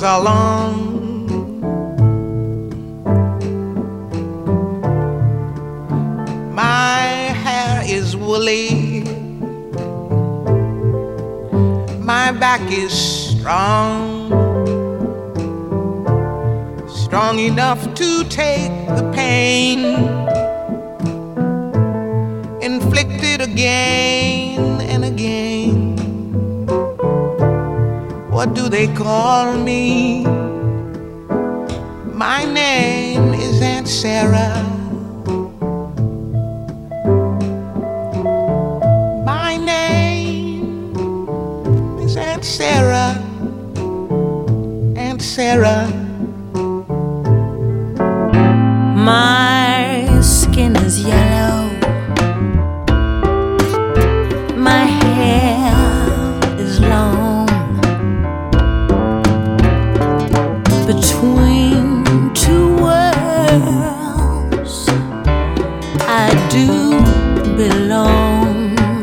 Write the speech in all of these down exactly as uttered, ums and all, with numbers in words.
are long. My hair is woolly. My back is strong, strong enough to take the pain inflicted again and again. What do they call me? My name is Aunt Sarah. My name is Aunt Sarah. Aunt Sarah. My skin is yellow. My hair is long. Between two worlds, I do belong.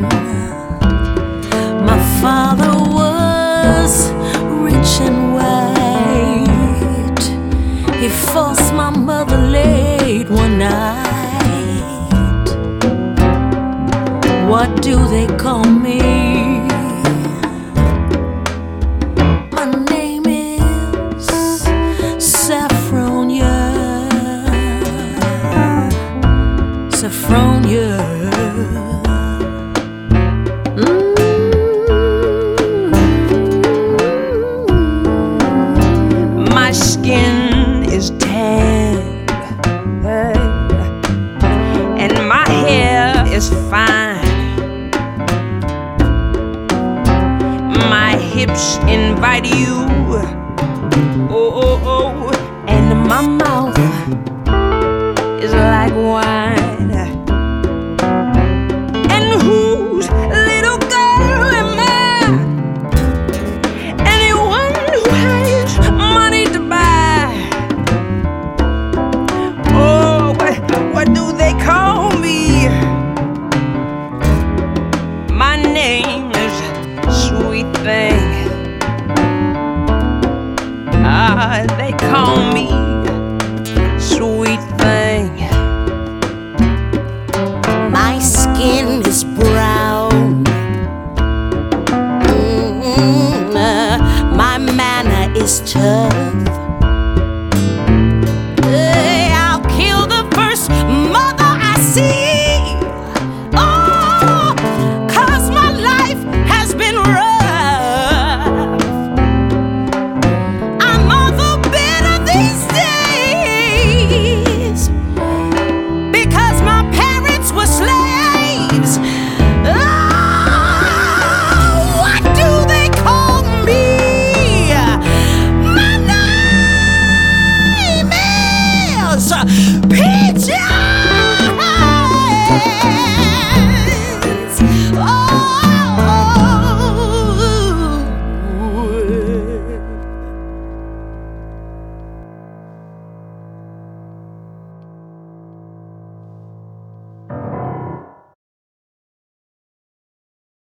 My father was rich and white. He forced my mother late one night. What do they call me? My name is Saffronia. Saffronia. Mm. My skin is tan, and my hair is fine. My hips invite you, oh, oh, oh, and my mouth is like wine. And whose little girl am I? Anyone who has money to buy. Oh, what, what do they call me? My name is Sweet Thing. Ah, they call me Sweet Thing. My skin is brown. Mm-hmm. uh, my manner is tough.